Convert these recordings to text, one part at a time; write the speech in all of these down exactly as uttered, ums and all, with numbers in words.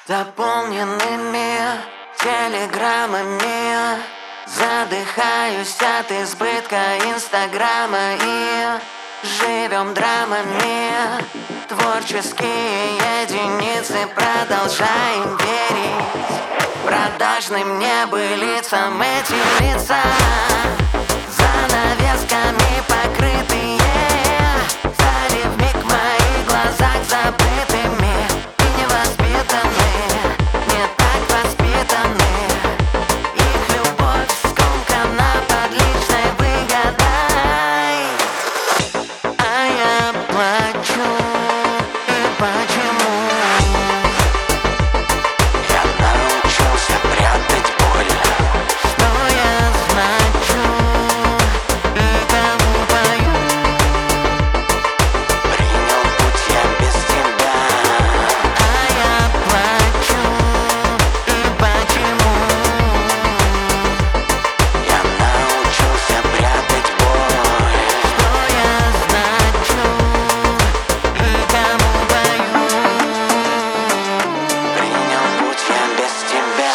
Заполненными телеграммами задыхаюсь от избытка инстаграма и живем драмами. Творческие единицы продолжаем верить продажным небылицам. Эти лица занавесками покрытые стали вмиг в моих глазах забытыми и невоспитанные, не так воспитаны. Их любовь скомкана под личной выгодой, а я плачу. И почему? Я научился прятать боль. Что я значу и кому пою? Принял путь я без тебя, а я плачу. И почему? Я научился прятать боль. Что я значу и кому пою? Принял путь я без тебя.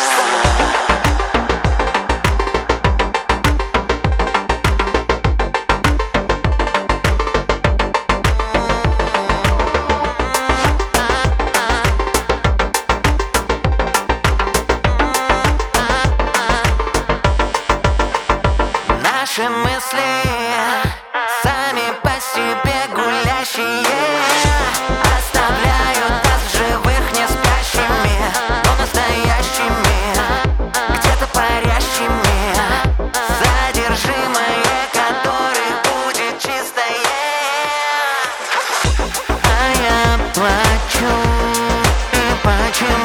Наши мысли сами по себе гулящие оставляют нас в живых не спящими, но настоящими, где-то парящими. Содержимое которых будет чистое, а я плачу. И почему?